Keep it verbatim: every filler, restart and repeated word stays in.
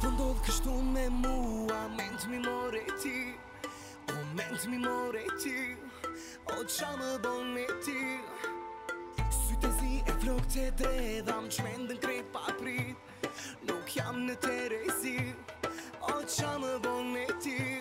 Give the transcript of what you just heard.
Po ndodh kështu me mua, ment mi more ti, o ment mi more ti, o qa më bon me ti. Sytë e zi e flok të dredham, qmendën krejt pa prit, nuk jam në terezi, o qa më bon me ti.